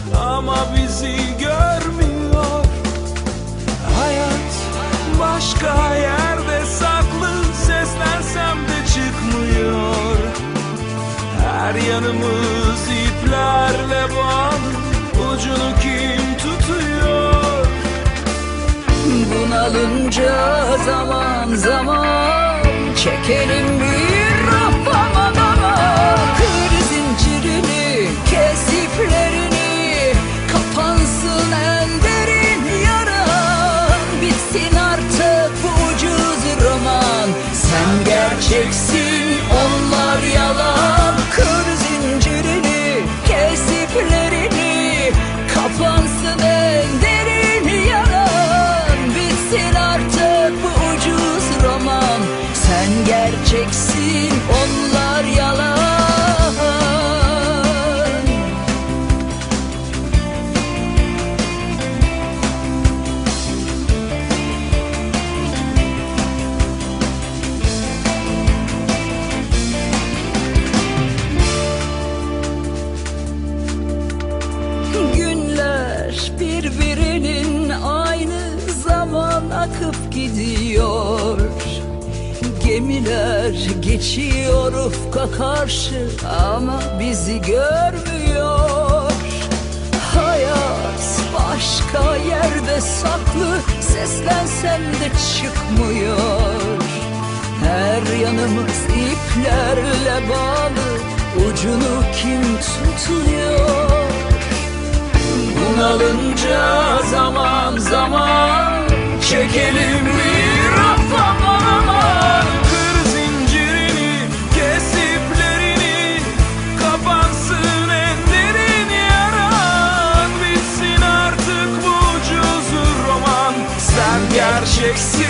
ama bizi görmüyor. Hayat başka yerde saklı, seslensem de çıkmıyor. Her yanımız iplerle bağlı, ucunu kim tutuyor? Bunalınca zaman zaman çekelim bir rafa adama. Kır zincirini, kes iplerini, kapansın en derin yaran. Bitsin artık bu ucuz roman, sen gerçeksin, onlar yalan. Kır zincirini, kes iplerini, kapansın en derin yaran. Bitsin artık bu ucuz roman, sen gerçeksin, onlar yalan. Günler birbirinin aynı zaman akıp gidiyor. Gemiler geçiyor ufka karşı ama bizi görmüyor. Hayat başka yerde saklı, seslensem de çıkmıyor. Her yanımız iplerle bağlı, ucunu kim tutuyor? Bunalınca zaman zaman çekelim bir rafa aman. Kır zincirini, kes iplerini, kapansın en derin yaran. Bitsin artık bu ucuz roman, sen gerçeksin,